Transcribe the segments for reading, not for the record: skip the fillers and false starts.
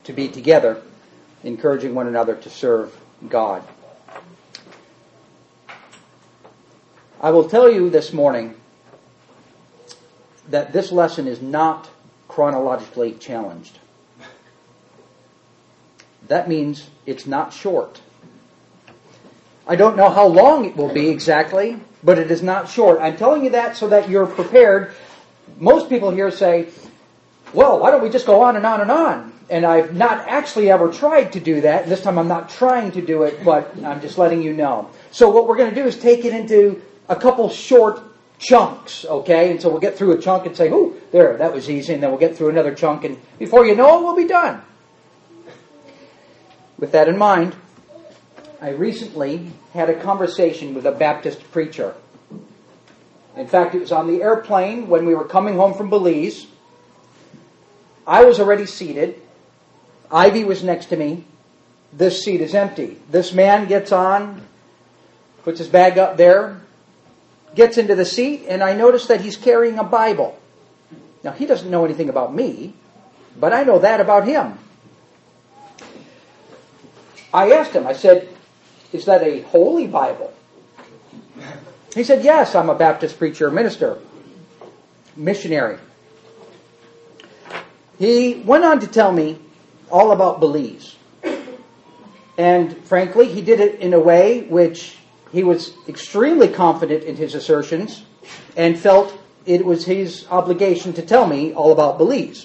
to be together, encouraging one another to serve God. I will tell you this morning that this lesson is not chronologically challenged. That means it's not short. I don't know how long it will be exactly, but it is not short. I'm telling you that so that you're prepared. Most people here say, well, why don't we just go on and on and on? And I've not actually ever tried to do that. This time I'm not trying to do it, but I'm just letting you know. So what we're going to do is take it into a couple short chunks, okay? And so we'll get through a chunk and say, ooh, there, that was easy. And then we'll get through another chunk, and before you know it, we'll be done. With that in mind, I recently had a conversation with a Baptist preacher. In fact, it was on the airplane when we were coming home from Belize. I was already seated. Ivy was next to me. This seat is empty. This man gets on, puts his bag up there, gets into the seat, and I notice that he's carrying a Bible. Now, he doesn't know anything about me, but I know that about him. I asked him, I said, is that a holy Bible? He said, yes, I'm a Baptist preacher, minister, missionary. He went on to tell me all about Belize. And frankly, he did it in a way which he was extremely confident in his assertions and felt it was his obligation to tell me all about Belize.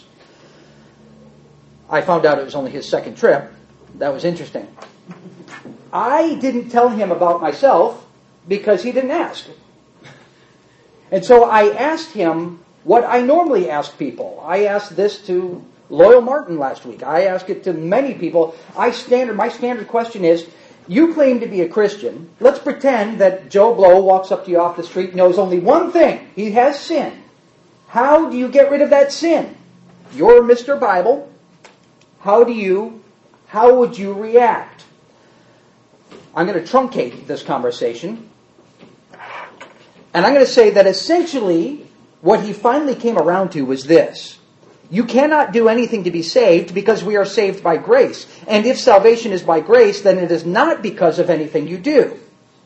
I found out it was only his second trip. That was interesting. I didn't tell him about myself because he didn't ask. And so I asked him what I normally ask people. I asked this to Loyal Martin last week. I ask it to many people. My standard question is, you claim to be a Christian. Let's pretend that Joe Blow walks up to you off the street, knows only one thing. He has sin. How do you get rid of that sin? You're Mr. Bible. How would you react? I'm going to truncate this conversation. And I'm going to say that essentially what he finally came around to was this. You cannot do anything to be saved because we are saved by grace. And if salvation is by grace, then it is not because of anything you do.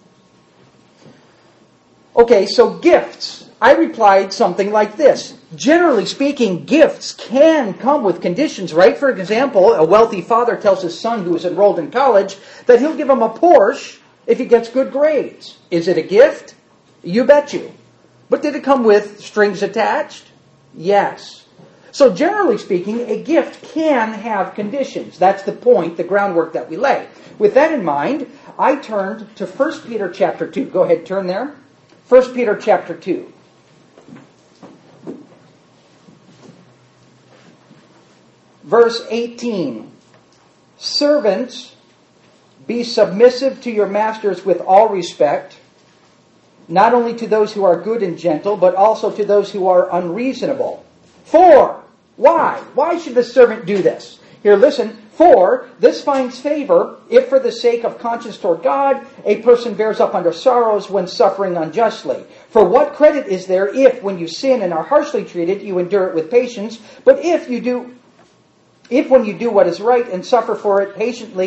Okay, so gifts. I replied something like this. Generally speaking, gifts can come with conditions, right? For example, a wealthy father tells his son who is enrolled in college that he'll give him a Porsche if he gets good grades. Is it a gift? You bet you. But did it come with strings attached? Yes. So generally speaking, a gift can have conditions. That's the point, the groundwork that we lay. With that in mind, I turned to 1 Peter chapter 2. Go ahead, turn there. 1 Peter chapter 2. Verse 18. Servants, be submissive to your masters with all respect, not only to those who are good and gentle, but also to those who are unreasonable. For, why? Why should the servant do this? Here, listen. For, this finds favor if for the sake of conscience toward God, a person bears up under sorrows when suffering unjustly. For what credit is there if, when you sin and are harshly treated, you endure it with patience? But if when you do what is right and suffer for it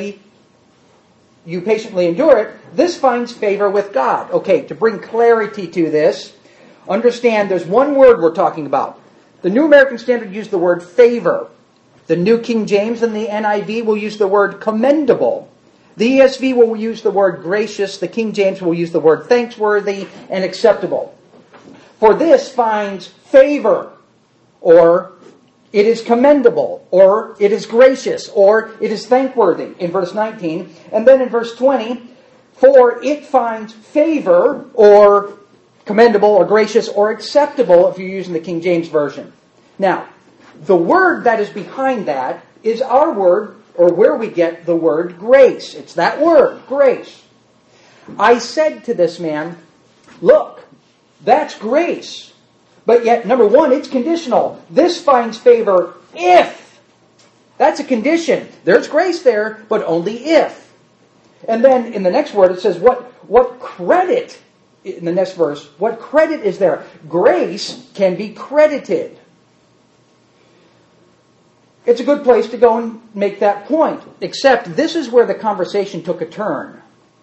you patiently endure it, this finds favor with God. Okay, to bring clarity to this, understand there's one word we're talking about. The New American Standard used the word favor. The New King James and the NIV will use the word commendable. The ESV will use the word gracious. The King James will use the word thanksworthy and acceptable. For this finds favor, or it is commendable, or it is gracious, or it is thankworthy in verse 19. And then in verse 20, for it finds favor, or commendable, or gracious, or acceptable if you're using the King James Version. Now, the word that is behind that is our word, or where we get the word grace. It's that word, grace. I said to this man, look, that's grace. But yet, number one, it's conditional. This finds favor if. That's a condition. There's grace there, but only if. And then in the next word it says, what credit, in the next verse, what credit is there? Grace can be credited. it's a good place to go and make that point. Except this is where the conversation took a turn.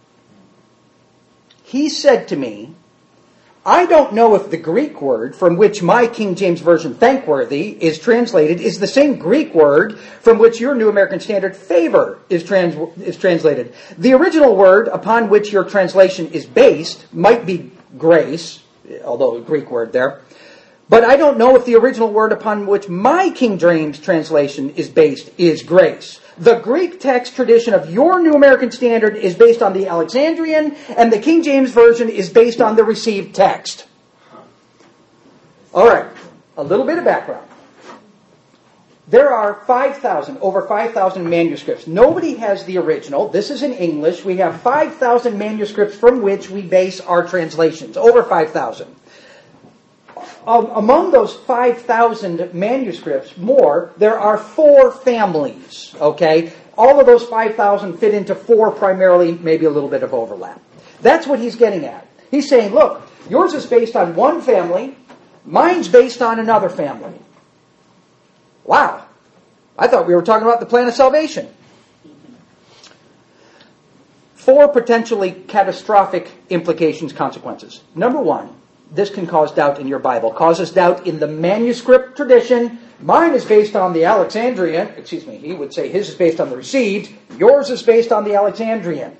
He said to me, I don't know if the Greek word from which my King James Version thankworthy is translated is the same Greek word from which your New American Standard favor is translated. The original word upon which your translation is based might be grace, although a Greek word there. But I don't know if the original word upon which my King James translation is based is grace. The Greek text tradition of your New American Standard is based on the Alexandrian, and the King James Version is based on the received text. All right, a little bit of background. There are over 5,000 manuscripts. Nobody has the original. This is in English. We have 5,000 manuscripts from which we base our translations. Over 5,000. Among those 5,000 manuscripts, there are 4 families, okay? All of those 5,000 fit into 4 primarily, maybe a little bit of overlap. That's what he's getting at. He's saying, look, yours is based on one family, mine's based on another family. Wow. I thought we were talking about the plan of salvation. 4 potentially catastrophic implications, consequences. Number 1. This can cause doubt in your Bible. Causes doubt in the manuscript tradition. Mine is based on the Alexandrian. He would say his is based on the received. Yours is based on the Alexandrian.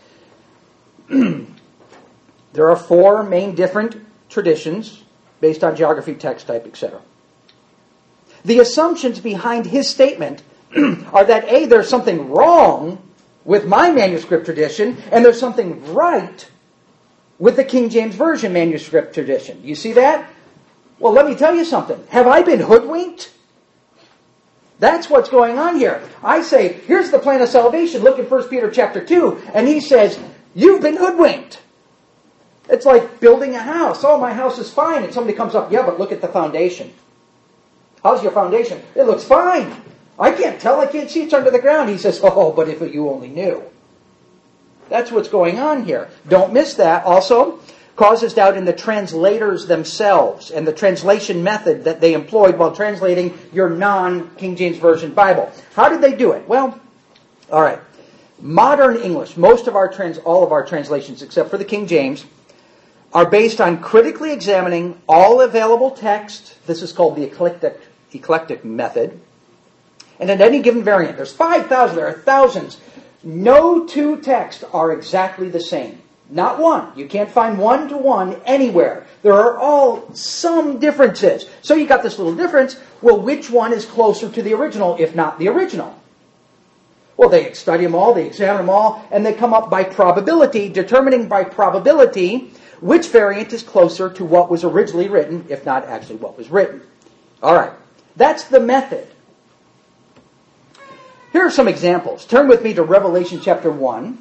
There are 4 main different traditions based on geography, text type, etc. The assumptions behind his statement are that A, there's something wrong with my manuscript tradition, and there's something right with the King James Version manuscript tradition. You see that? Well, let me tell you something. Have I been hoodwinked? That's what's going on here. I say, here's the plan of salvation. Look at 1 Peter chapter 2. And he says, you've been hoodwinked. It's like building a house. Oh, my house is fine. And somebody comes up, yeah, but look at the foundation. How's your foundation? It looks fine. I can't tell. I can't see. It's under the ground. He says, oh, but if you only knew. That's what's going on here. Don't miss that. Also, causes doubt in the translators themselves and the translation method that they employed while translating your non-King James Version Bible. How did they do it? Well, all right. Modern English, all of our translations except for the King James, are based on critically examining all available text. This is called the eclectic method. And in any given variant, there's 5,000, there are thousands. No 2 texts are exactly the same. Not one. You can't find 1-to-1 anywhere. There are all some differences. So you got this little difference. Well, which one is closer to the original, if not the original? Well, they study them all, they examine them all, and they come up by probability, determining by probability which variant is closer to what was originally written, if not actually what was written. All right. That's the method. Here are some examples. Turn with me to Revelation chapter 1.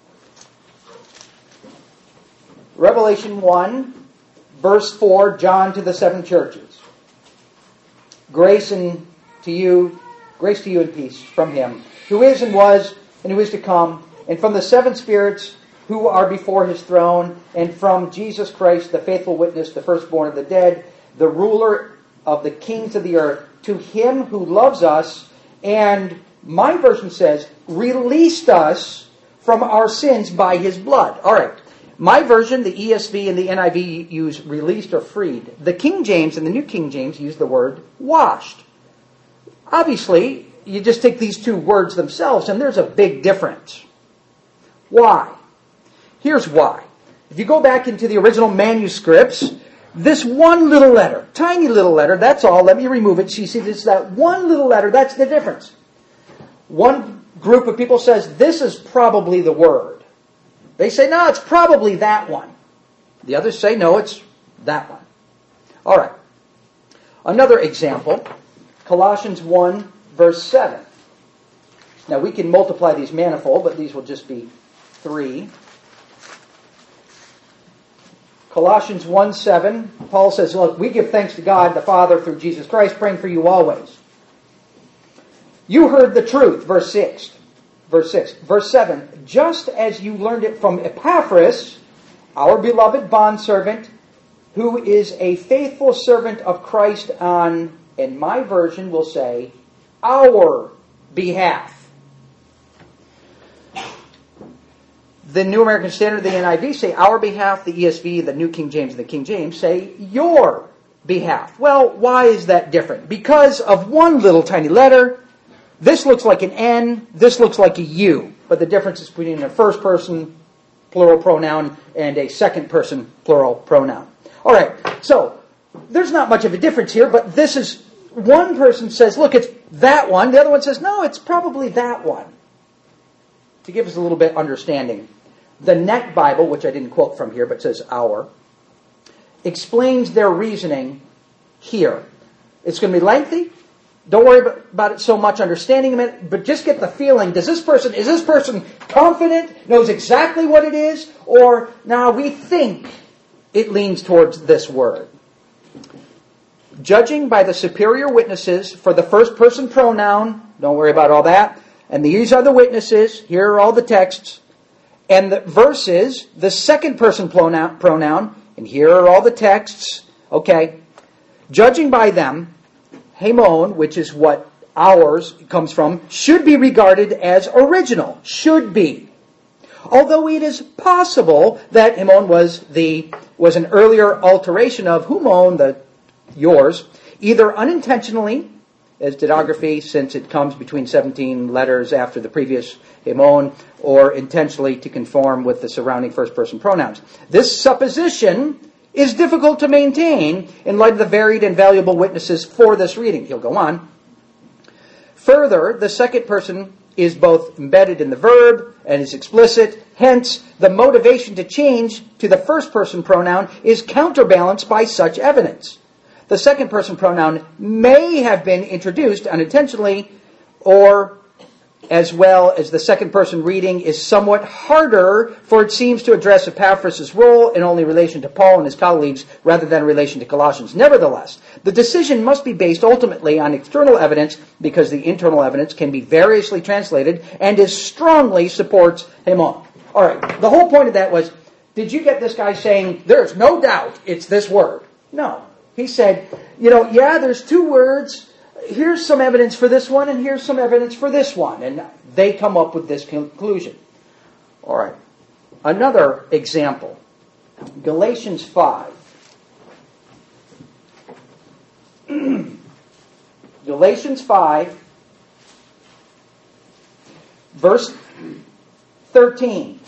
Revelation 1, verse 4, John to the 7 churches. Grace to you and peace from him, who is and was and who is to come, and from the 7 spirits who are before his throne, and from Jesus Christ, the faithful witness, the firstborn of the dead, the ruler of the kings of the earth, to him who loves us and, my version says, released us from our sins by his blood. All right. My version, the ESV and the NIV, use released or freed. The King James and the New King James use the word washed. Obviously, you just take these 2 words themselves, and there's a big difference. Why? Here's why. If you go back into the original manuscripts, this one little letter, tiny little letter, that's all. Let me remove it. So you see, this that one little letter, that's the difference. One group of people says, this is probably the word. They say, no, it's probably that one. The others say, no, it's that one. All right. Another example, Colossians 1, verse 7. Now, we can multiply these manifold, but these will just be 3. Colossians 1:7, Paul says, look, we give thanks to God the Father through Jesus Christ, praying for you always. You heard the truth, verse 6. Verse 7, just as you learned it from Epaphras, our beloved bondservant, who is a faithful servant of Christ on, and my version will say, our behalf. The New American Standard, the NIV say our behalf, the ESV, the New King James, and the King James say your behalf. Well, why is that different? Because of one little tiny letter. This looks like an N, this looks like a U. But the difference is between a first person plural pronoun and a second person plural pronoun. All right, so there's not much of a difference here, but this is, one person says, look, it's that one. The other one says, no, it's probably that one. To give us a little bit understanding. The Net Bible, which I didn't quote from here, but says our, explains their reasoning here. It's going to be lengthy. Don't worry about it so much understanding it, but just get the feeling, is this person confident, knows exactly what it is, or now we think it leans towards this word. Judging by the superior witnesses for the first person pronoun, don't worry about all that, and these are the witnesses, here are all the texts, and the verses, the second person pronoun, and here are all the texts, okay, judging by them, Hamon, which is what ours comes from, should be regarded as original. Should be. Although it is possible that Hamon was an earlier alteration of humon, yours, either unintentionally, as didography, since it comes between 17 letters after the previous Hamon, or intentionally to conform with the surrounding first-person pronouns. This supposition is difficult to maintain in light of the varied and valuable witnesses for this reading. He'll go on. Further, the second person is both embedded in the verb and is explicit. Hence, the motivation to change to the first person pronoun is counterbalanced by such evidence. The second person pronoun may have been introduced unintentionally, or as well as the second person reading is somewhat harder, for it seems to address Epaphras' role in only relation to Paul and his colleagues rather than in relation to Colossians. Nevertheless, the decision must be based ultimately on external evidence, because the internal evidence can be variously translated and is strongly supports Hamon. All right, the whole point of that was, did you get this guy saying, there's no doubt it's this word? No. He said, there's two words. Here's some evidence for this one, and here's some evidence for this one. And they come up with this conclusion. All right. Another example. Galatians 5. Galatians 5, verse 13.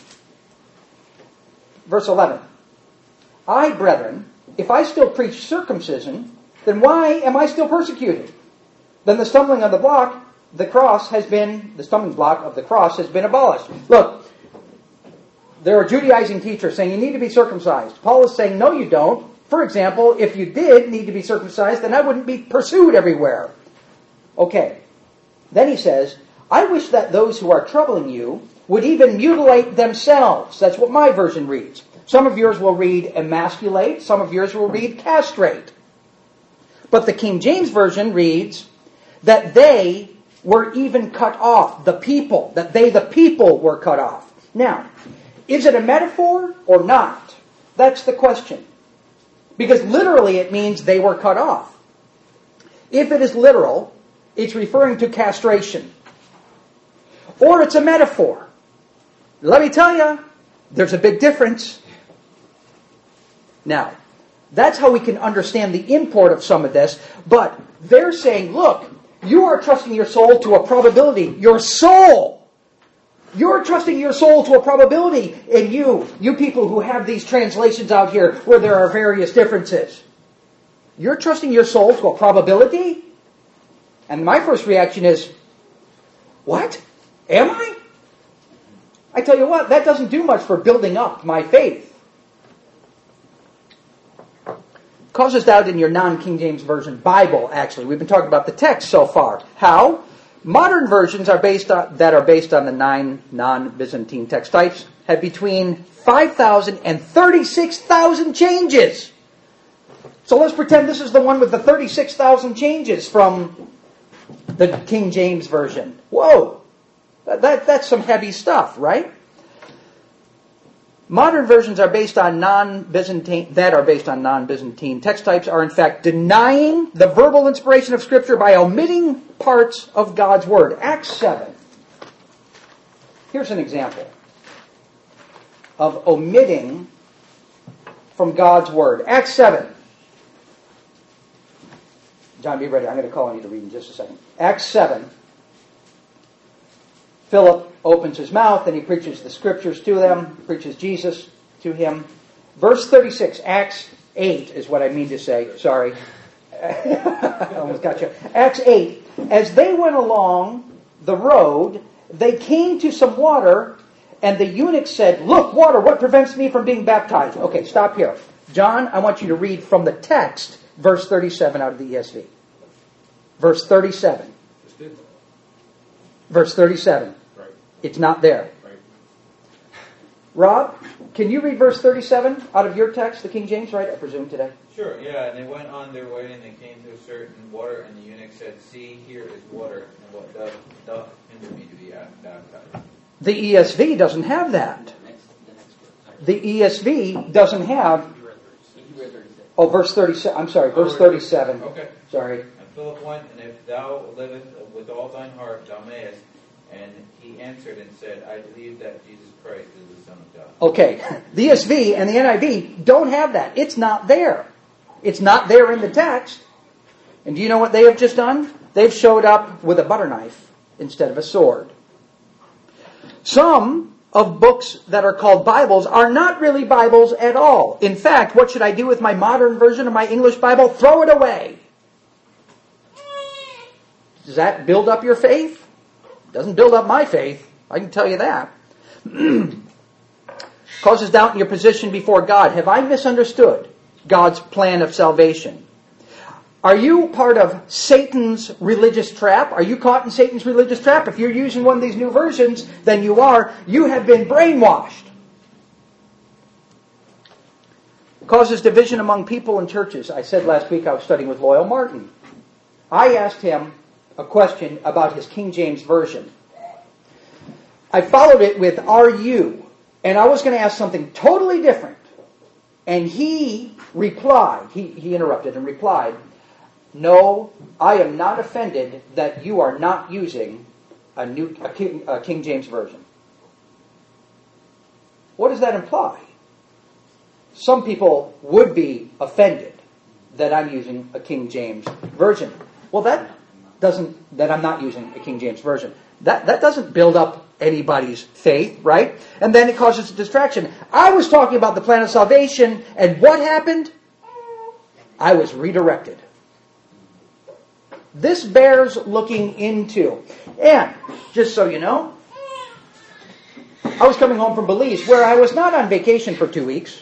Verse 11. I, brethren, if I still preach circumcision, then why am I still persecuted? Then the stumbling of the block of the cross has been abolished. Look, there are Judaizing teachers saying you need to be circumcised. Paul is saying, no, you don't. For example, if you did need to be circumcised, then I wouldn't be pursued everywhere. Okay. Then he says, I wish that those who are troubling you would even mutilate themselves. That's what my version reads. Some of yours will read emasculate. Some of yours will read castrate. But the King James Version reads that they were even cut off. The people. That they, the people, were cut off. Now, is it a metaphor or not? That's the question. Because literally it means they were cut off. If it is literal, it's referring to castration. Or it's a metaphor. Let me tell you, there's a big difference. Now, that's how we can understand the import of some of this. But they're saying, look, you are trusting your soul to a probability. Your soul! You're trusting your soul to a probability. And you people who have these translations out here where there are various differences, you're trusting your soul to a probability? And my first reaction is, what? Am I? I tell you what, that doesn't do much for building up my faith. Causes doubt in your non-King James Version Bible, actually. We've been talking about the text so far. How? Modern versions that are based on the 9 non-Byzantine text types have between 5,000 and 36,000 changes. So let's pretend this is the one with the 36,000 changes from the King James Version. Whoa! That's some heavy stuff, right? Modern versions are based on non-Byzantine text types are in fact denying the verbal inspiration of Scripture by omitting parts of God's Word. Acts 7. Here's an example of omitting from God's Word. Acts 7. John, be ready. I'm going to call on you to read in just a second. Acts 7. Philip opens his mouth and he preaches the Scriptures to them, preaches Jesus to him. Verse 36, Acts 8 is what I mean to say. Sorry. I almost got you. Acts 8. As they went along the road, they came to some water, and the eunuch said, "Look, water, what prevents me from being baptized?" Okay, stop here. John, I want you to read from the text, verse 37 out of the ESV. Verse 37. Verse 37. Right. It's not there. Right. Rob, can you read verse 37 out of your text, the King James, right? I presume today. Sure, yeah. And they went on their way, and they came to a certain water, and the eunuch said, "See, here is water, and what doth hinder me to be baptized?" The ESV doesn't have that. The ESV doesn't have... Oh, verse 37. I'm sorry, verse 37. Okay. Sorry. And Philip went, and if thou livest with all thine heart, thou mayest. And he answered and said, I believe that Jesus Christ is the Son of God. Okay. The ESV and the NIV don't have that. It's not there. It's not there in the text. And do you know what they have just done? They've showed up with a butter knife instead of a sword. Some of books that are called Bibles are not really Bibles at all. In fact, what should I do with my modern version of my English Bible? Throw it away. Does that build up your faith? It doesn't build up my faith. I can tell you that. Causes doubt in your position before God. Have I misunderstood God's plan of salvation? Are you part of Satan's religious trap? Are you caught in Satan's religious trap? If you're using one of these new versions, then you are. You have been brainwashed. Causes division among people and churches. I said last week I was studying with Loyal Martin. I asked him a question about his King James Version. I followed it with "Are you?" And I was going to ask something totally different. And he replied, he interrupted and replied, "No, I am not offended that you are not using a King James Version." What does that imply? Some people would be offended that I'm using a King James Version. Well, that I'm not using a King James Version. That doesn't build up anybody's faith, right? And then it causes a distraction. I was talking about the plan of salvation, and what happened? I was redirected. This bears looking into. And, just so you know, I was coming home from Belize, where I was not on vacation for 2 weeks.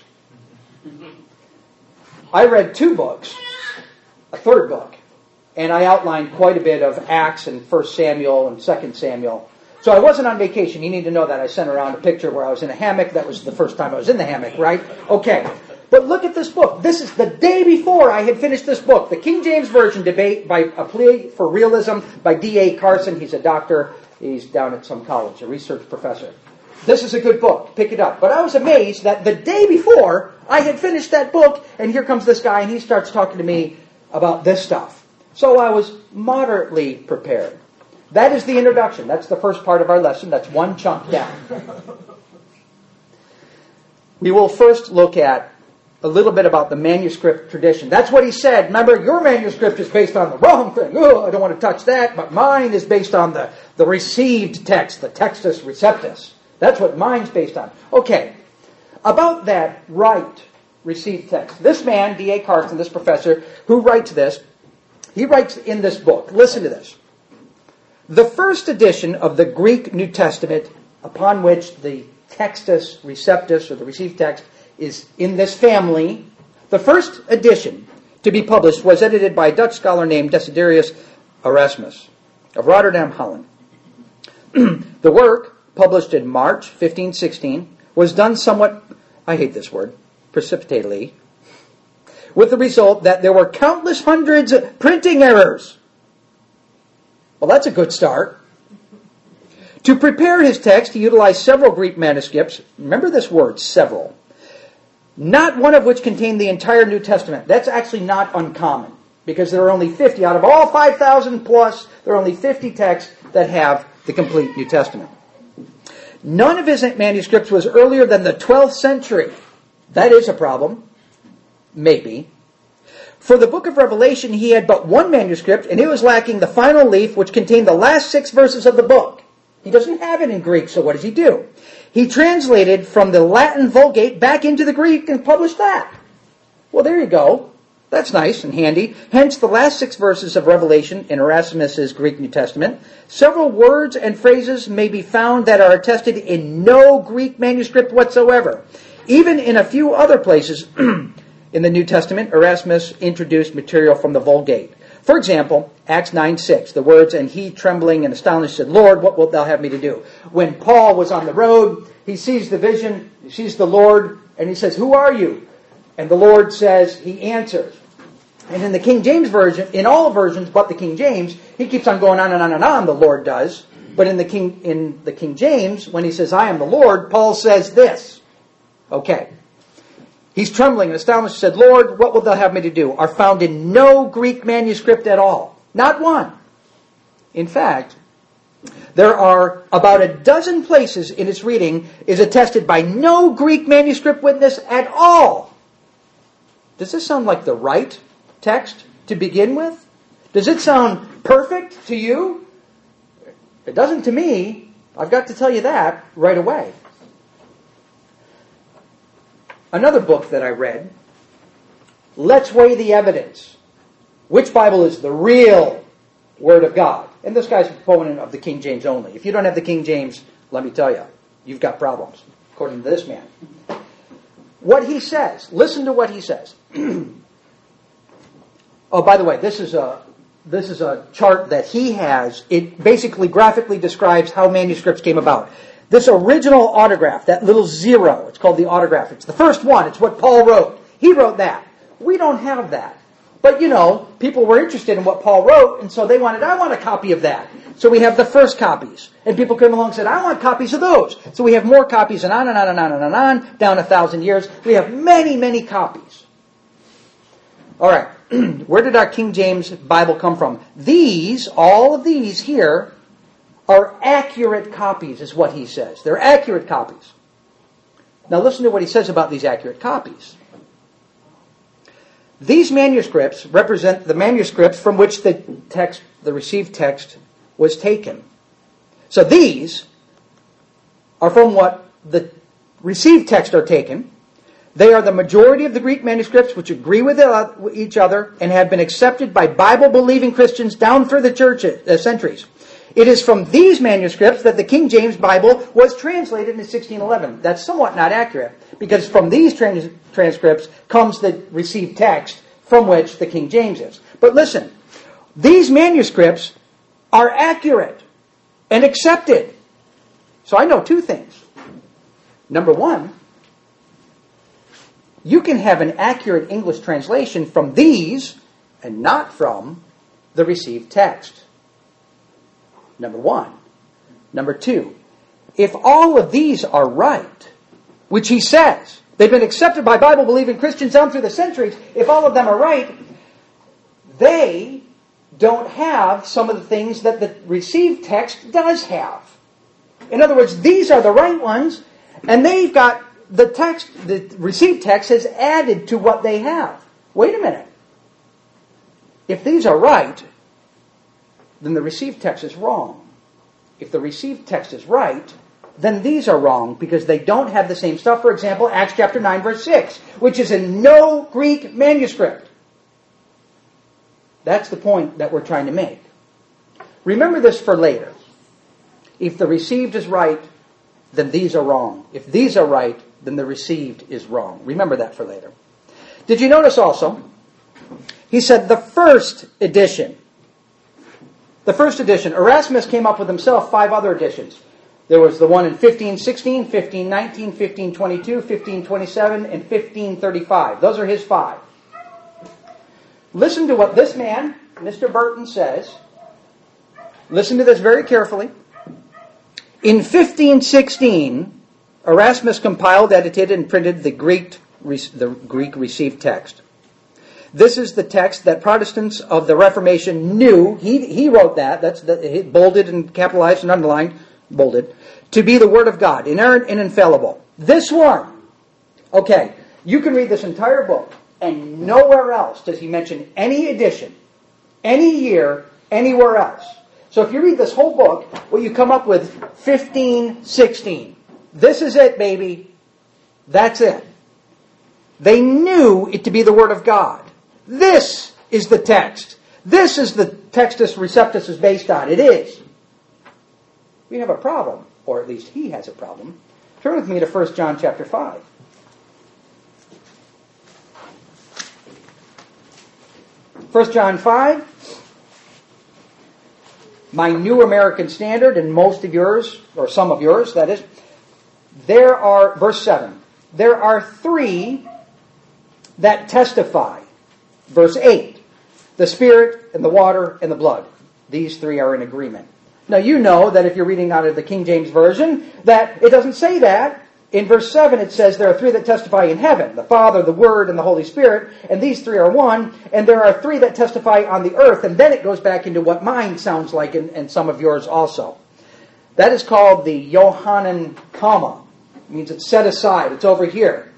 I read 2 books, a third book, and I outlined quite a bit of Acts and 1 Samuel and 2 Samuel. So I wasn't on vacation. You need to know that. I sent around a picture where I was in a hammock. That was the first time I was in the hammock, right? Okay. But look at this book. This is the day before I had finished this book. The King James Version Debate by A Plea for Realism by D.A. Carson. He's a doctor. He's down at some college, a research professor. This is a good book. Pick it up. But I was amazed that the day before I had finished that book, and here comes this guy, and he starts talking to me about this stuff. So I was moderately prepared. That is the introduction. That's the first part of our lesson. That's one chunk down. We will first look at a little bit about the manuscript tradition. That's what he said. Remember, your manuscript is based on the wrong thing. Oh, I don't want to touch that. But mine is based on the received text, the Textus Receptus. That's what mine's based on. Okay. About that right received text. This man, D.A. Carson, this professor, who writes this, he writes in this book. Listen to this. The first edition of the Greek New Testament, upon which the Textus Receptus, or the received text, is in this family, the first edition to be published was edited by a Dutch scholar named Desiderius Erasmus of Rotterdam, Holland. The work, published in March 1516, was done somewhat, I hate this word, precipitately, with the result that there were countless hundreds of printing errors. Well, that's a good start. To prepare his text, he utilized several Greek manuscripts. Remember this word, several. Not one of which contained the entire New Testament. That's actually not uncommon, because there are only 50. Out of all 5,000 plus, there are only 50 texts that have the complete New Testament. None of his manuscripts was earlier than the 12th century. That is a problem. Maybe. For the book of Revelation, he had but one manuscript, and it was lacking the final leaf, which contained the last 6 verses of the book. He doesn't have it in Greek, so what does he do? He translated from the Latin Vulgate back into the Greek and published that. Well, there you go. That's nice and handy. Hence, the last 6 verses of Revelation in Erasmus's Greek New Testament. Several words and phrases may be found that are attested in no Greek manuscript whatsoever. Even in a few other places in the New Testament, Erasmus introduced material from the Vulgate. For example, Acts 9:6, the words, "And he, trembling and astonished, said, Lord, what wilt thou have me to do?" When Paul was on the road, he sees the vision, he sees the Lord, and he says, "Who are you?" And the Lord says, he answers. And in the King James Version, in all versions but the King James, he keeps on going on and on and on, the Lord does. But in the King James, when he says, "I am the Lord," Paul says this. Okay. He's trembling and astonished, said, "Lord, what wilt thou have me to do?" are found in no Greek manuscript at all. Not one. In fact, there are about a dozen places in its reading is attested by no Greek manuscript witness at all. Does this sound like the right text to begin with? Does it sound perfect to you? It doesn't to me. I've got to tell you that right away. Another book that I read, Let's Weigh the Evidence. Which Bible is the real Word of God? And this guy's a proponent of the King James only. If you don't have the King James, let me tell you, you've got problems, according to this man. What he says, listen to what he says. Oh, by the way, this is a chart that he has. It basically graphically describes how manuscripts came about. This original autograph, that little 0, it's called the autograph. It's the first one. It's what Paul wrote. He wrote that. We don't have that. But, people were interested in what Paul wrote, and so I want a copy of that. So we have the first copies. And people came along and said, I want copies of those. So we have more copies, and on and on and on and on and on, down 1,000 years. We have many, many copies. All right. Where did our King James Bible come from? All of these here, are accurate copies, is what he says. They're accurate copies. Now listen to what he says about these accurate copies. These manuscripts represent the manuscripts from which the received text was taken. So these are from what the received text are taken. They are the majority of the Greek manuscripts which agree with each other and have been accepted by Bible-believing Christians down through the centuries. It is from these manuscripts that the King James Bible was translated in 1611. That's somewhat not accurate, because from these transcripts comes the received text from which the King James is. But listen, these manuscripts are accurate and accepted. So I know 2 things. Number 1, you can have an accurate English translation from these and not from the received text. Number 1. Number 2, if all of these are right, which he says, they've been accepted by Bible-believing Christians down through the centuries, if all of them are right, they don't have some of the things that the received text does have. In other words, these are the right ones, and they've got the received text has added to what they have. Wait a minute. If these are right, then the received text is wrong. If the received text is right, then these are wrong because they don't have the same stuff. For example, Acts chapter 9, verse 6, which is in no Greek manuscript. That's the point that we're trying to make. Remember this for later. If the received is right, then these are wrong. If these are right, then the received is wrong. Remember that for later. Did you notice also, he said the first edition. The first edition. Erasmus came up with himself 5 other editions. There was the one in 1516, 1519, 1522, 1527, and 1535. Those are his 5. Listen to what this man, Mr. Burton, says. Listen to this very carefully. In 1516, Erasmus compiled, edited, and printed the Greek received text. This is the text that Protestants of the Reformation knew. He wrote that. That's bolded and capitalized and underlined, bolded, to be the Word of God, inerrant and infallible. This one, okay, you can read this entire book, and nowhere else does he mention any edition, any year, anywhere else. So if you read this whole book, well, you come up with 1516. This is it, baby. That's it. They knew it to be the Word of God. This is the text. This is the Textus Receptus is based on. It is. We have a problem, or at least he has a problem. Turn with me to 1 John chapter 5. 1 John 5, my New American Standard, and most of yours, or some of yours, that is, there are, verse 7, there are three that testify. Verse 8, the Spirit and the water and the blood. These three are in agreement. Now you know that if you're reading out of the King James Version, that it doesn't say that. In verse 7 it says there are three that testify in heaven, the Father, the Word, and the Holy Spirit, and these three are one, and there are three that testify on the earth, and then it goes back into what mine sounds like, and some of yours also. That is called the Johannine comma. It means it's set aside, it's over here.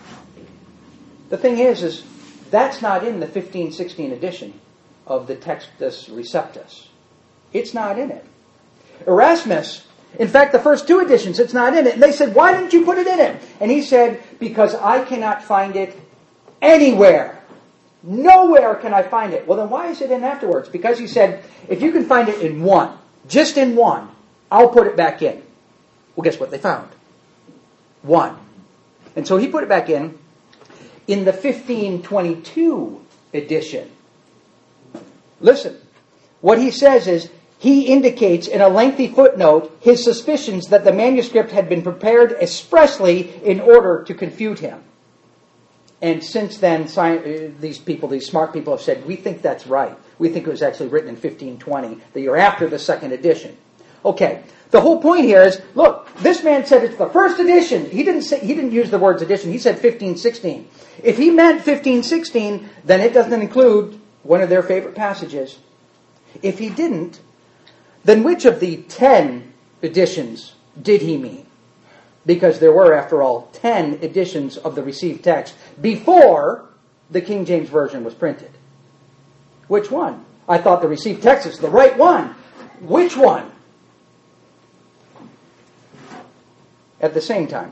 The thing is that's not in the 1516 edition of the Textus Receptus. It's not in it. Erasmus, in fact, the first two editions, it's not in it. And they said, why didn't you put it in it? And he said, because I cannot find it anywhere. Nowhere can I find it. Well, then why is it in afterwards? Because he said, if you can find it in one, just in one, I'll put it back in. Well, guess what they found? One. And so he put it back in the 1522 edition. Listen, what he says is, he indicates in a lengthy footnote his suspicions that the manuscript had been prepared expressly in order to confute him. And since then, these smart people have said, we think that's right. We think it was actually written in 1520, the year after the second edition. Okay, the whole point here is, look, this man said it's the first edition. He didn't use the words edition. He said 1516. If he meant 1516, then it doesn't include one of their favorite passages. If he didn't, then which of the 10 editions did he mean? Because there were, after all, 10 editions of the received text before the King James Version was printed. Which one? I thought the received text is the right one. Which one? At the same time,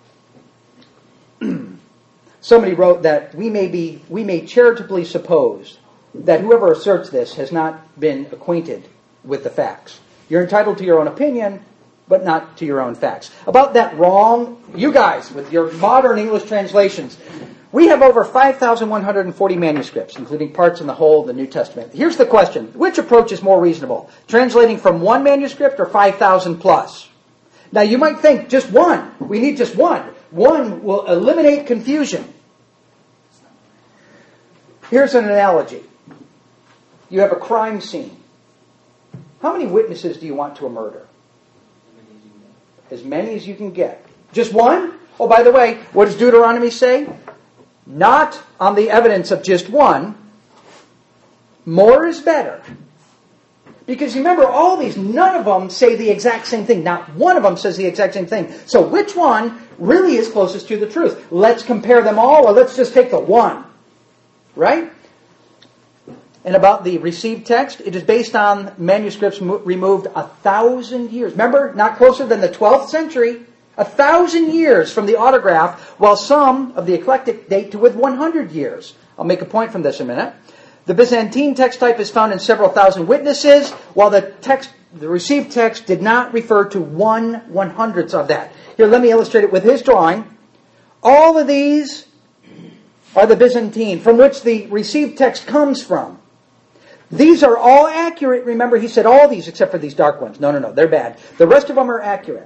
somebody wrote that we may charitably suppose that whoever asserts this has not been acquainted with the facts. You're entitled to your own opinion, but not to your own facts. About that wrong, you guys, with your modern English translations, we have over 5,140 manuscripts, including parts in the whole of the New Testament. Here's the question. Which approach is more reasonable? Translating from one manuscript or 5,000 plus? Now you might think, just one. We need just one. One will eliminate confusion. Here's an analogy. You have a crime scene. How many witnesses do you want to a murder? As many as you can get. Just one? Oh, by the way, what does Deuteronomy say? Not on the evidence of just one. More is better. Because remember, all these, none of them say the exact same thing. Not one of them says the exact same thing. So which one really is closest to the truth? Let's compare them all, or let's just take the one. Right? And about the received text, it is based on manuscripts removed 1,000 years. Remember, not closer than the 12th century. 1,000 years from the autograph, while some of the eclectic date to with 100 years. I'll make a point from this in a minute. The Byzantine text type is found in several thousand witnesses, while the received text did not refer to 1/100th of that. Here, let me illustrate it with his drawing. All of these are the Byzantine, from which the received text comes from. These are all accurate. Remember, he said all these except for these dark ones. No, they're bad. The rest of them are accurate.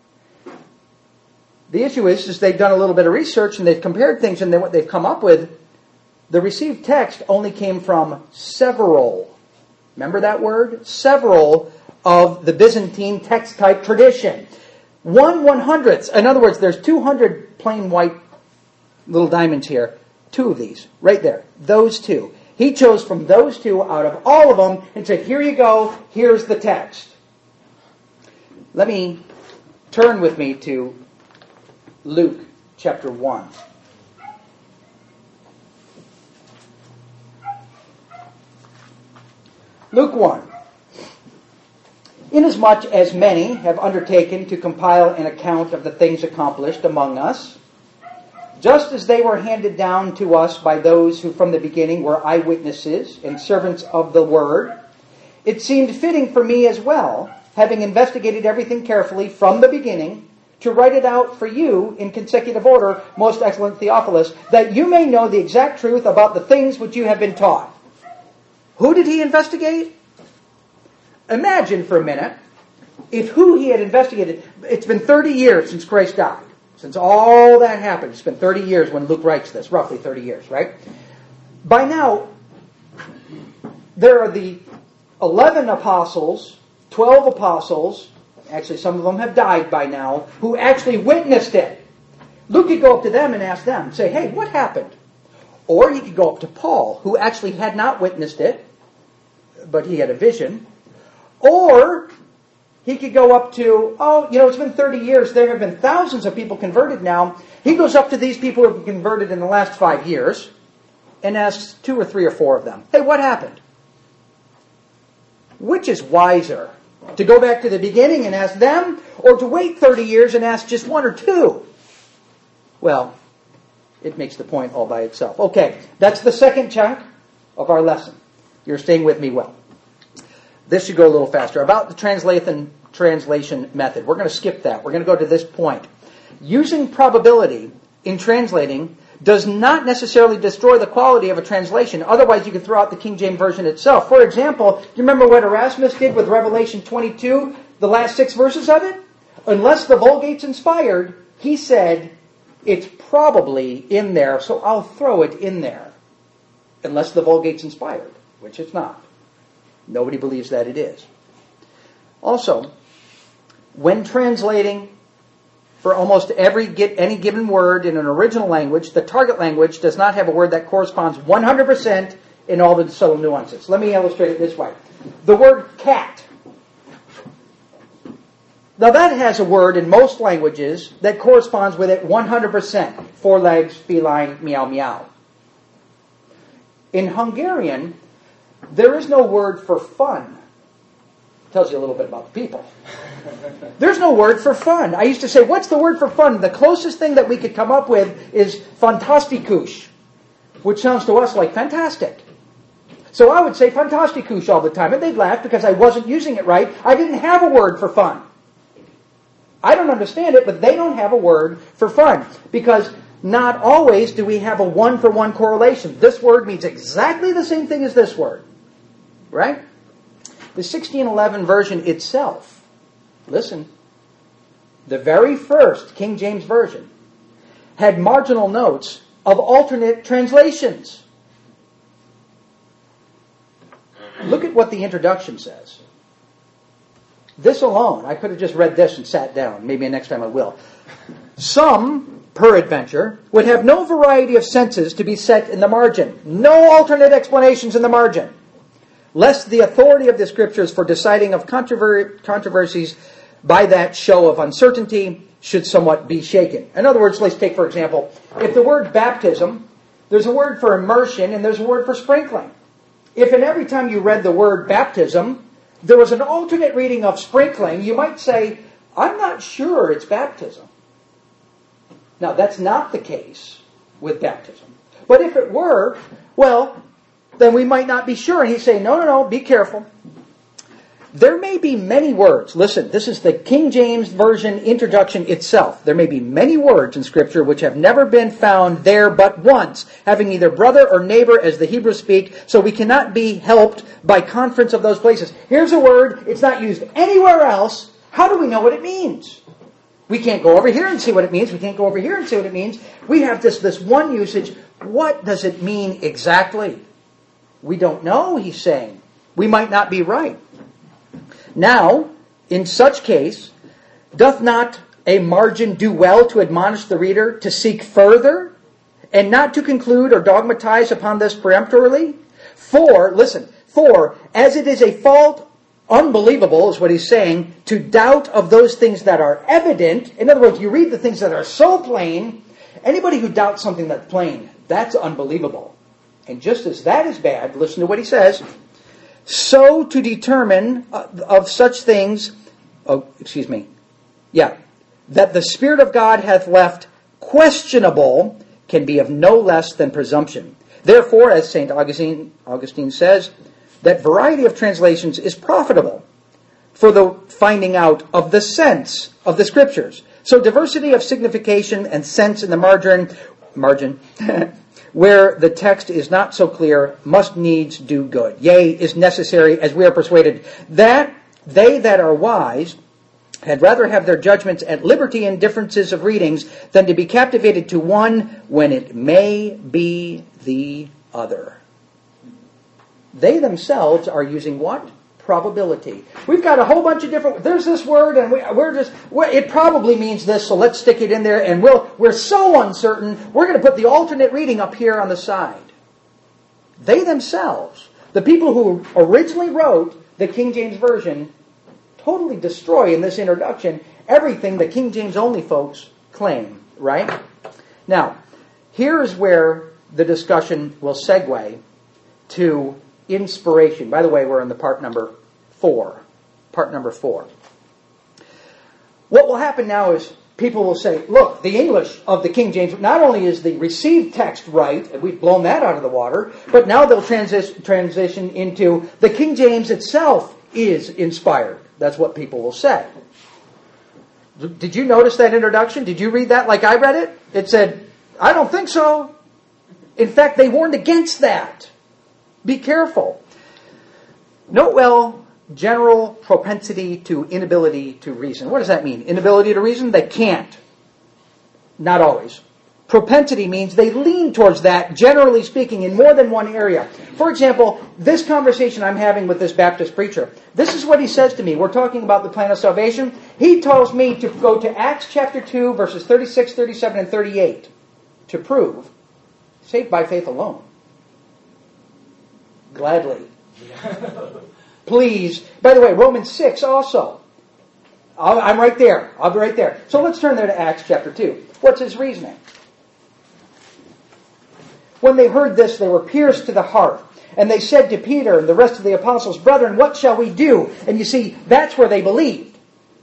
The issue is they've done a little bit of research and they've compared things, and then what they've come up with, the received text only came from several. Remember that word? Several of the Byzantine text type tradition. 1/100th. In other words, there's 200 plain white little diamonds here. 2 of these, right there. Those 2. He chose from those 2 out of all of them and said, here you go, here's the text. Let me turn with me to Luke chapter 1. Luke 1. Inasmuch as many have undertaken to compile an account of the things accomplished among us, just as they were handed down to us by those who from the beginning were eyewitnesses and servants of the word, it seemed fitting for me as well, having investigated everything carefully from the beginning, to write it out for you in consecutive order, most excellent Theophilus, that you may know the exact truth about the things which you have been taught. Who did he investigate? Imagine for a minute if who he had investigated, it's been 30 years since Christ died. Since all that happened, it's been 30 years when Luke writes this, roughly 30 years, right? By now, there are the 11 apostles, 12 apostles, actually some of them have died by now, who actually witnessed it. Luke could go up to them and ask them, say, hey, what happened? Or he could go up to Paul, who actually had not witnessed it, but he had a vision. Or he could go up to, it's been 30 years. There have been thousands of people converted now. He goes up to these people who have been converted in the last 5 years and asks 2 or 3 or 4 of them, hey, what happened? Which is wiser? To go back to the beginning and ask them, or to wait 30 years and ask just 1 or 2? Well, it makes the point all by itself. Okay, that's the second chunk of our lesson. You're staying with me well. This should go a little faster. About the translation method. We're going to skip that. We're going to go to this point. Using probability in translating does not necessarily destroy the quality of a translation. Otherwise, you could throw out the King James Version itself. For example, do you remember what Erasmus did with Revelation 22, the last 6 verses of it? Unless the Vulgate's inspired, he said, it's probably in there, so I'll throw it in there. Unless the Vulgate's inspired, which it's not. Nobody believes that it is. Also, when translating for almost any given word in an original language, the target language does not have a word that corresponds 100% in all the subtle nuances. Let me illustrate it this way. The word cat. Now that has a word in most languages that corresponds with it 100%. 4 legs, feline, meow meow. In Hungarian, there is no word for fun. Tells you a little bit about the people. There's no word for fun. I used to say, what's the word for fun? The closest thing that we could come up with is fantastikus, which sounds to us like fantastic. So I would say fantastikus all the time, and they'd laugh because I wasn't using it right. I didn't have a word for fun. I don't understand it, but they don't have a word for fun, because not always do we have a one-for-one correlation. This word means exactly the same thing as this word. Right? The 1611 version itself, listen, the very first King James Version had marginal notes of alternate translations. Look at what the introduction says. This alone, I could have just read this and sat down. Maybe next time I will. Some, peradventure, would have no variety of senses to be set in the margin. No alternate explanations in the margin. Lest the authority of the Scriptures for deciding of controversies by that show of uncertainty should somewhat be shaken. In other words, let's take, for example, if the word baptism, there's a word for immersion and there's a word for sprinkling. If in every time you read the word baptism, there was an alternate reading of sprinkling, you might say, I'm not sure it's baptism. Now, that's not the case with baptism. But if it were, well, then we might not be sure. And he's saying, no, be careful. There may be many words. Listen, this is the King James Version introduction itself. There may be many words in Scripture which have never been found there but once, having either brother or neighbor as the Hebrews speak, so we cannot be helped by conference of those places. Here's a word, it's not used anywhere else. How do we know what it means? We can't go over here and see what it means. We can't go over here and see what it means. We have this one usage. What does it mean exactly? We don't know, he's saying. We might not be right. Now, in such case, doth not a margin do well to admonish the reader to seek further, and not to conclude or dogmatize upon this peremptorily? For, listen, for as it is a fault unbelievable, is what he's saying, to doubt of those things that are evident. In other words, you read the things that are so plain. Anybody who doubts something that's plain, that's unbelievable. And just as that is bad, listen to what he says. So to determine of such things, that the Spirit of God hath left questionable, can be of no less than presumption. Therefore, as St. Augustine says, that variety of translations is profitable for the finding out of the sense of the Scriptures. So diversity of signification and sense in the margin where the text is not so clear, must needs do good. Yea, is necessary, as we are persuaded, that they that are wise had rather have their judgments at liberty in differences of readings than to be captivated to one when it may be the other. They themselves are using what? Probability. We've got a whole bunch of different... There's this word, and it probably means this, so let's stick it in there, and we're so uncertain, we're going to put the alternate reading up here on the side. They themselves, the people who originally wrote the King James Version, totally destroy in this introduction everything the King James only folks claim, right? Now, here's where the discussion will segue to inspiration. By the way, we're in the part number 4. Part number 4. What will happen now is people will say, look, the English of the King James, not only is the received text right, and we've blown that out of the water, but now they'll transition into the King James itself is inspired. That's what people will say. Did you notice that introduction? Did you read that like I read it? It said, I don't think so. In fact, they warned against that. Be careful. Note well, general propensity to inability to reason. What does that mean? Inability to reason? They can't. Not always. Propensity means they lean towards that, generally speaking, in more than one area. For example, this conversation I'm having with this Baptist preacher, this is what he says to me. We're talking about the plan of salvation. He tells me to go to Acts chapter 2, verses 36, 37, and 38 to prove saved by faith alone. Gladly. Please. By the way, Romans 6 also. I'm right there. I'll be right there. So let's turn there to Acts chapter 2. What's his reasoning? When they heard this, they were pierced to the heart. And they said to Peter and the rest of the apostles, Brethren, what shall we do? And you see, that's where they believed.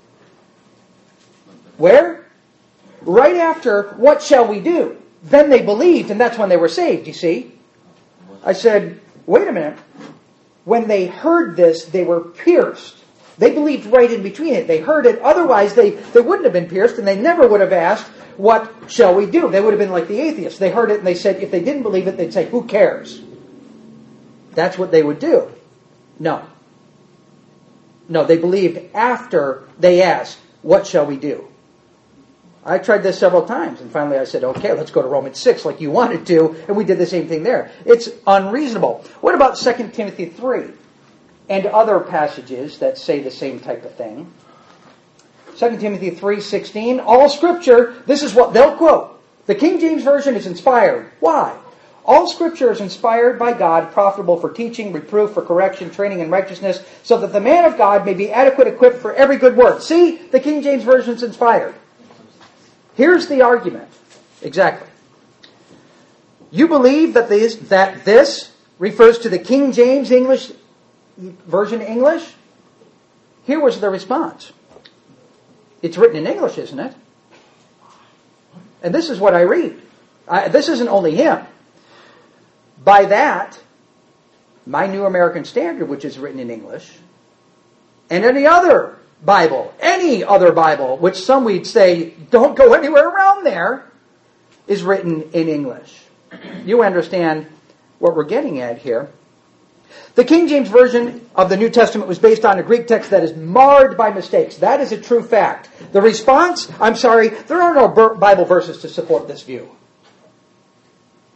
Where? Right after, what shall we do? Then they believed, and that's when they were saved, you see. I said, wait a minute. When they heard this, they were pierced. They believed right in between it. They heard it. Otherwise, they wouldn't have been pierced, and they never would have asked, what shall we do? They would have been like the atheists. They heard it, and they said, if they didn't believe it, they'd say, who cares? That's what they would do. No, they believed after they asked, what shall we do? I tried this several times, and finally I said, okay, let's go to Romans 6 like you wanted to, and we did the same thing there. It's unreasonable. What about 2 Timothy 3 and other passages that say the same type of thing? 2 Timothy 3:16, all Scripture, this is what they'll quote. The King James Version is inspired. Why? All Scripture is inspired by God, profitable for teaching, reproof, for correction, training in righteousness, so that the man of God may be adequate, equipped for every good work. See, the King James Version is inspired. Here's the argument. Exactly. You believe that this refers to the King James English Version English? Here was the response. It's written in English, isn't it? And this is what I read. This isn't only him. By that, my New American Standard, which is written in English, and any other Bible, which some we'd say don't go anywhere around there, is written in English. You understand what we're getting at here. The King James Version of the New Testament was based on a Greek text that is marred by mistakes. That is a true fact. The response, I'm sorry, there are no Bible verses to support this view.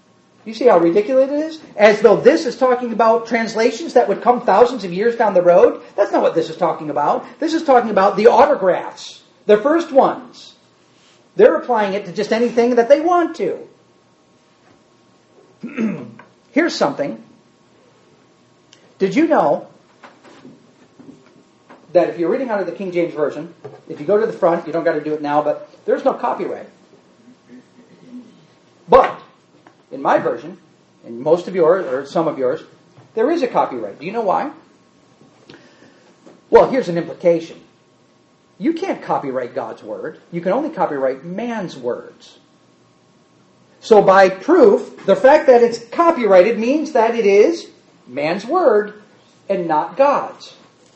You see how ridiculous it is? As though this is talking about translations that would come thousands of years down the road. That's not what this is talking about. This is talking about the autographs, the first ones. They're applying it to just anything that they want to. Here's something. Did you know that if you're reading out of the King James Version, if you go to the front, you don't got to do it now, but there's no copyright. But in my version, in most of yours, or some of yours, there is a copyright. Do you know why? Well, here's an implication. You can't copyright God's word. You can only copyright man's words. So by proof, the fact that it's copyrighted means that it is man's word and not God's.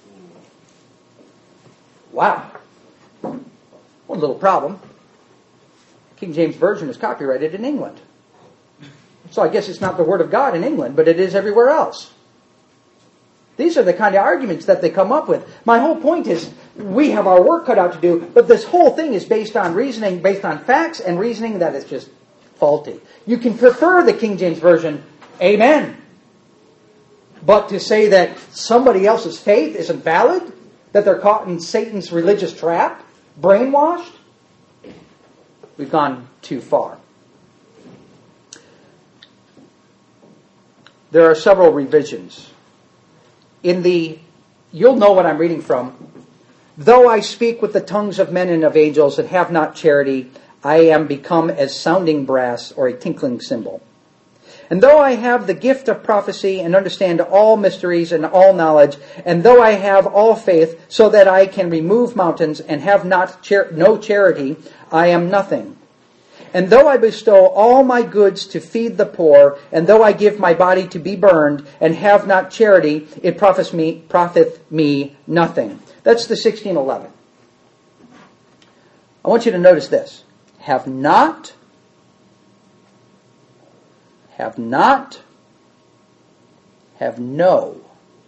Wow. One little problem. King James Version is copyrighted in England. So I guess it's not the Word of God in England, but it is everywhere else. These are the kind of arguments that they come up with. My whole point is, we have our work cut out to do, but this whole thing is based on reasoning, based on facts, and reasoning that is just faulty. You can prefer the King James Version, amen. But to say that somebody else's faith isn't valid, that they're caught in Satan's religious trap, brainwashed, we've gone too far. There are several revisions. You'll know what I'm reading from. Though I speak with the tongues of men and of angels and have not charity, I am become as sounding brass or a tinkling cymbal. And though I have the gift of prophecy and understand all mysteries and all knowledge, and though I have all faith so that I can remove mountains and have no charity, I am nothing. And though I bestow all my goods to feed the poor, and though I give my body to be burned, and have not charity, it profiteth me nothing. That's the 1611. I want you to notice this. Have not, have no.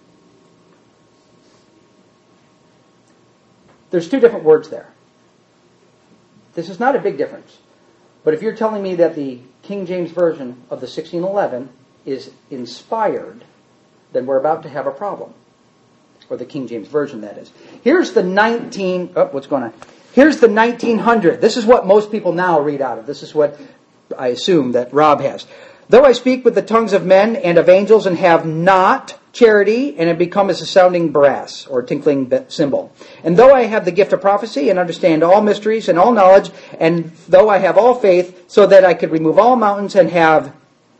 There's two different words there. This is not a big difference. But if you're telling me that the King James Version of the 1611 is inspired, then we're about to have a problem. Or the King James Version, that is. Here's the Here's the 1900. This is what most people now read out of. This is what I assume that Rob has. Though I speak with the tongues of men and of angels and have not charity, and have become as a sounding brass or tinkling cymbal. And though I have the gift of prophecy and understand all mysteries and all knowledge, and though I have all faith so that I could remove all mountains and have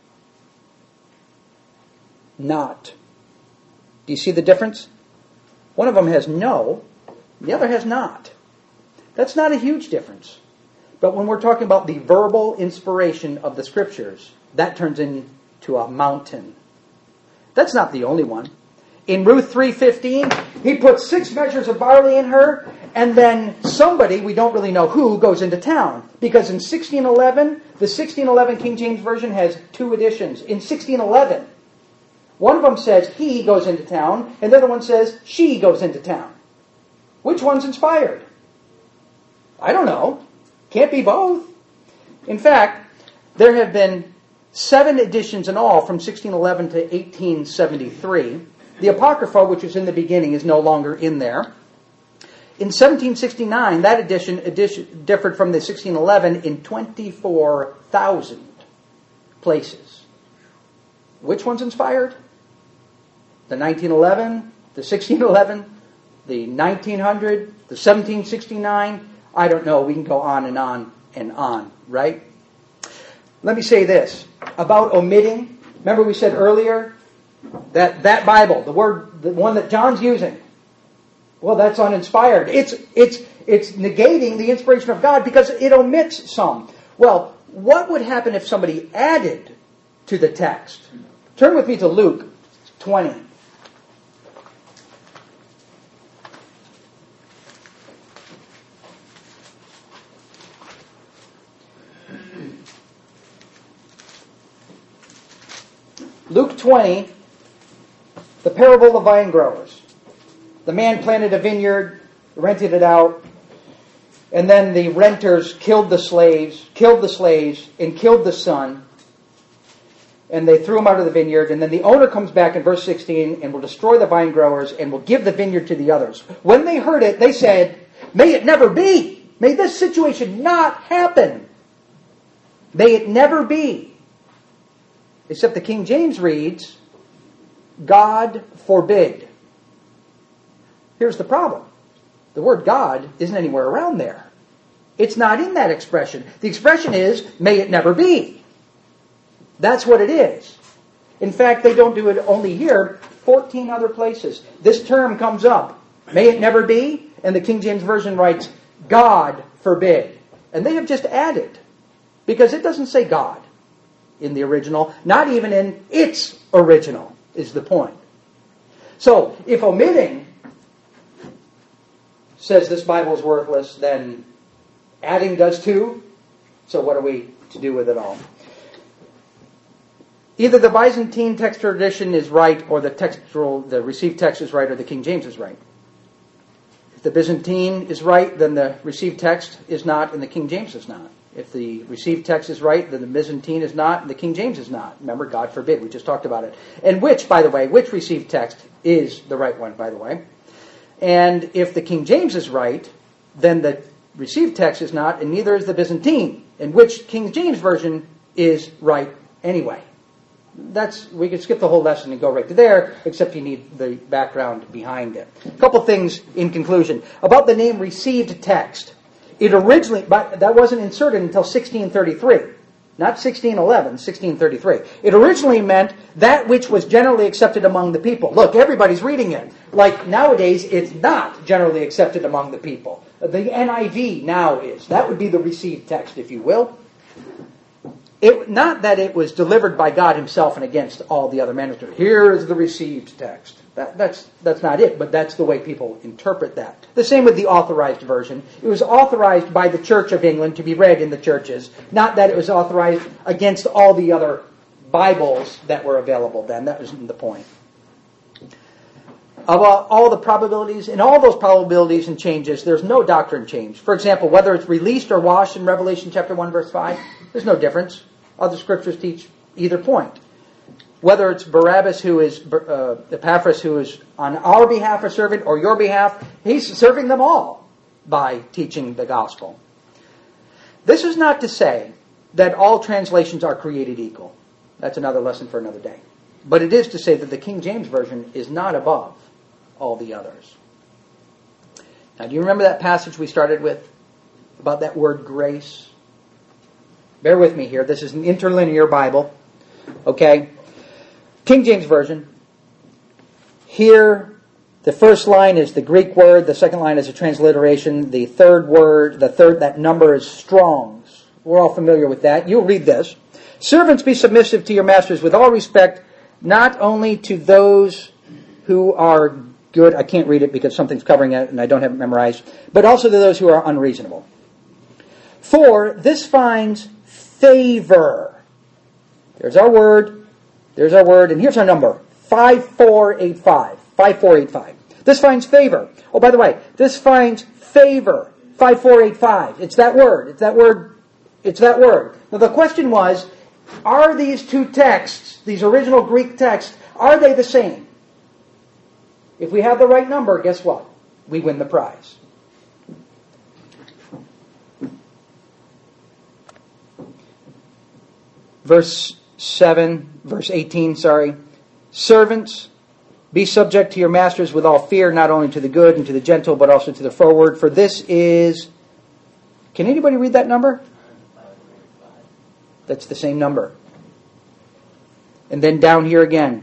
not. Do you see the difference? One of them has no, the other has not. That's not a huge difference. But when we're talking about the verbal inspiration of the Scriptures, that turns into a mountain. That's not the only one. In Ruth 3:15, he puts 6 measures of barley in her, and then somebody, we don't really know who, goes into town. Because in 1611, the 1611 King James Version has 2 editions. In 1611, one of them says he goes into town, and the other one says she goes into town. Which one's inspired? I don't know. Can't be both. In fact, there have been 7 editions in all from 1611 to 1873. The Apocrypha, which was in the beginning, is no longer in there. In 1769, that edition differed from the 1611 in 24,000 places. Which one's inspired? The 1911, the 1611, the 1900, the 1769. I don't know. We can go on and on and on, right? Let me say this about omitting. Remember we said earlier that Bible, the one that John's using, well, that's uninspired. It's negating the inspiration of God because it omits some. Well, what would happen if somebody added to the text? Turn with me to Luke 20. Luke 20, the parable of the vine growers. The man planted a vineyard, rented it out, and then the renters killed the slaves, and killed the son. and they threw him out of the vineyard, and then the owner comes back in verse 16 and will destroy the vine growers and will give the vineyard to the others. When they heard it, they said, "May it never be! May this situation not happen! May it never be!" Except the King James reads, "God forbid." Here's the problem. The word God isn't anywhere around there. It's not in that expression. The expression is, "May it never be." That's what it is. In fact, they don't do it only here, 14 other places. This term comes up, "May it never be," and the King James Version writes, "God forbid." And they have just added, because it doesn't say God in the original, not even in its original, is the point. So, if omitting says this Bible is worthless, then adding does too. So what are we to do with it all? Either the Byzantine text tradition is right, or the received text is right, or the King James is right. If the Byzantine is right, then the received text is not, and the King James is not. If the received text is right, then the Byzantine is not, and the King James is not. Remember, God forbid, we just talked about it. And which received text is the right one, by the way. And if the King James is right, then the received text is not, and neither is the Byzantine, and which King James Version is right anyway. We could skip the whole lesson and go right to there, except you need the background behind it. A couple things in conclusion. About the name received text. It originally, but that wasn't inserted until 1633. Not 1611, 1633. It originally meant that which was generally accepted among the people. Look, everybody's reading it. Like nowadays, it's not generally accepted among the people. The NIV now is. That would be the received text, if you will. Not that it was delivered by God himself and against all the other manuscripts. Here is the received text. That's not it, but that's the way people interpret that. The same with the authorized version. It was authorized by the Church of England to be read in the churches, not that it was authorized against all the other Bibles that were available then. That wasn't the point. Of all the probabilities, in all those probabilities and changes, there's no doctrine change. For example, whether it's released or washed in Revelation chapter 1, verse 5, there's no difference. Other scriptures teach either point. Whether it's Epaphras who is on our behalf a servant, or your behalf, he's serving them all by teaching the gospel. This is not to say that all translations are created equal. That's another lesson for another day. But it is to say that the King James Version is not above all the others. Now, do you remember that passage we started with about that word grace? Bear with me here. This is an interlinear Bible. Okay? King James Version. Here, the first line is the Greek word. The second line is a transliteration. The that number is Strong's. We're all familiar with that. You'll read this. Servants, be submissive to your masters with all respect, not only to those who are good. I can't read it because something's covering it and I don't have it memorized. But also to those who are unreasonable. For this finds favor. There's our word. And here's our number. 5485. 5485. This finds favor. Oh, by the way, this finds favor. 5485. It's that word. It's that word. Now the question was, are these two texts, these original Greek texts, are they the same? If we have the right number, guess what? We win the prize. Verse 18, Servants, be subject to your masters with all fear, not only to the good and to the gentle, but also to the froward. For this is... Can anybody read that number? That's the same number. And then down here again,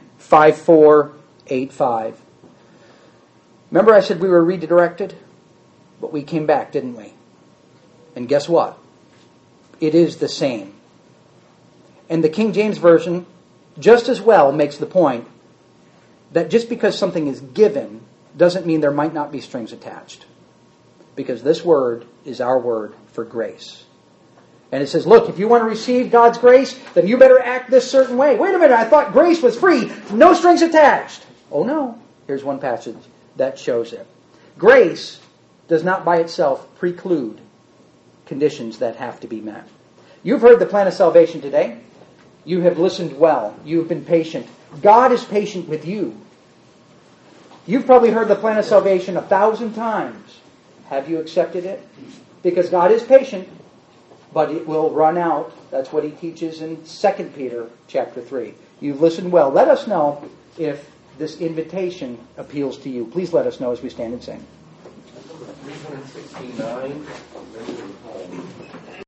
5485. Remember I said we were redirected? But we came back, didn't we? And guess what? It is the same. And the King James Version just as well makes the point that just because something is given doesn't mean there might not be strings attached. Because this word is our word for grace. And it says, look, if you want to receive God's grace, then you better act this certain way. Wait a minute, I thought grace was free. No strings attached. Oh no. Here's one passage that shows it. Grace does not by itself preclude conditions that have to be met. You've heard the plan of salvation today. You have listened well. You have been patient. God is patient with you. You've probably heard the plan of salvation 1,000 times. Have you accepted it? Because God is patient, but it will run out. That's what he teaches in 2 Peter chapter 3. You've listened well. Let us know if this invitation appeals to you. Please let us know as we stand and sing. 369,